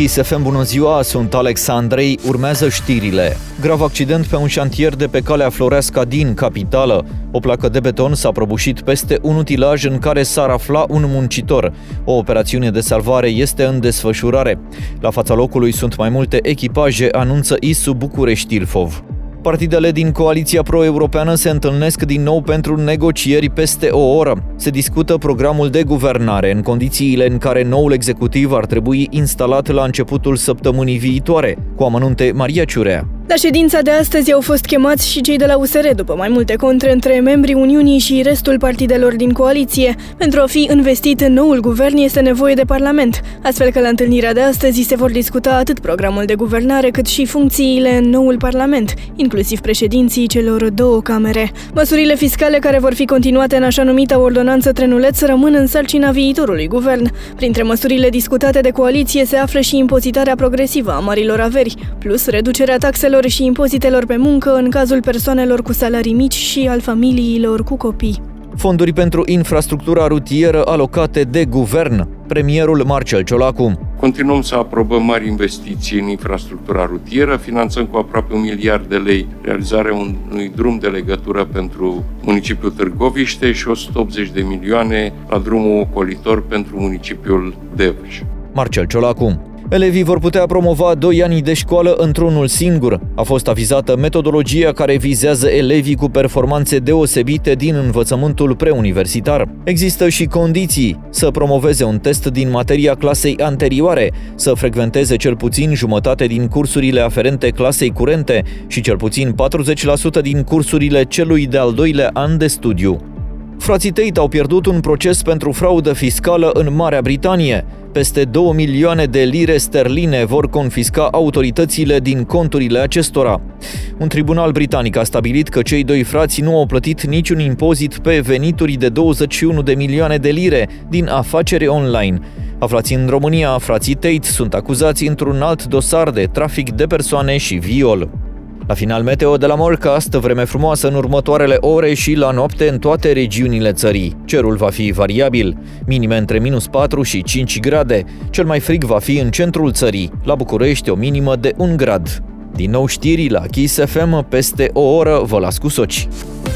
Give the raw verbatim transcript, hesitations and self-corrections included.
Kiss F M, bună ziua, sunt Alex Andrei, urmează știrile. Grav accident pe un șantier de pe calea Floreasca din capitală. O placă de beton s-a prăbușit peste un utilaj în care s-ar afla un muncitor. O operațiune de salvare este în desfășurare. La fața locului sunt mai multe echipaje, anunță I S U București Ilfov. Partidele din coaliția pro-europeană se întâlnesc din nou pentru negocieri peste o oră. Se discută programul de guvernare în condițiile în care noul executiv ar trebui instalat la începutul săptămânii viitoare. Cu amănunte, Maria Ciurea. La ședința de astăzi au fost chemați și cei de la U S R după mai multe contre între membrii Uniunii și restul partidelor din coaliție. Pentru a fi investit în noul guvern este nevoie de Parlament, astfel că la întâlnirea de astăzi se vor discuta atât programul de guvernare cât și funcțiile în noul Parlament, inclusiv președinții celor două camere. Măsurile fiscale care vor fi continuate în așa numita ordonanță trenuleț rămân în sarcina viitorului guvern. Printre măsurile discutate de coaliție se află și impozitarea progresivă a marilor averi, plus reducerea taxelor și impozitelor pe muncă în cazul persoanelor cu salarii mici și al familiilor cu copii. Fonduri pentru infrastructura rutieră alocate de guvern. Premierul Marcel Ciolacu. Continuăm să aprobăm mari investiții în infrastructura rutieră, finanțăm cu aproape un miliard de lei realizarea unui drum de legătură pentru municipiul Târgoviște și o sută optzeci de milioane la drumul ocolitor pentru municipiul Devăș. Marcel Ciolacu. Elevii vor putea promova doi ani de școală într-unul singur. A fost avizată metodologia care vizează elevii cu performanțe deosebite din învățământul preuniversitar. Există și condiții: să promoveze un test din materia clasei anterioare, să frecventeze cel puțin jumătate din cursurile aferente clasei curente și cel puțin patruzeci la sută din cursurile celui de-al doilea an de studiu. Frații Tate au pierdut un proces pentru fraudă fiscală în Marea Britanie. Peste două milioane de lire sterline vor confisca autoritățile din conturile acestora. Un tribunal britanic a stabilit că cei doi frați nu au plătit niciun impozit pe venituri de douăzeci și unu de milioane de lire din afaceri online. Aflați în România, frații Tate sunt acuzați într-un alt dosar de trafic de persoane și viol. La final, meteo de la Morecast, vreme frumoasă în următoarele ore și la noapte în toate regiunile țării. Cerul va fi variabil, minime între minus patru și cinci grade. Cel mai frig va fi în centrul țării, la București o minimă de un grad. Din nou știri la Kiss F M, peste o oră vă las cu soci.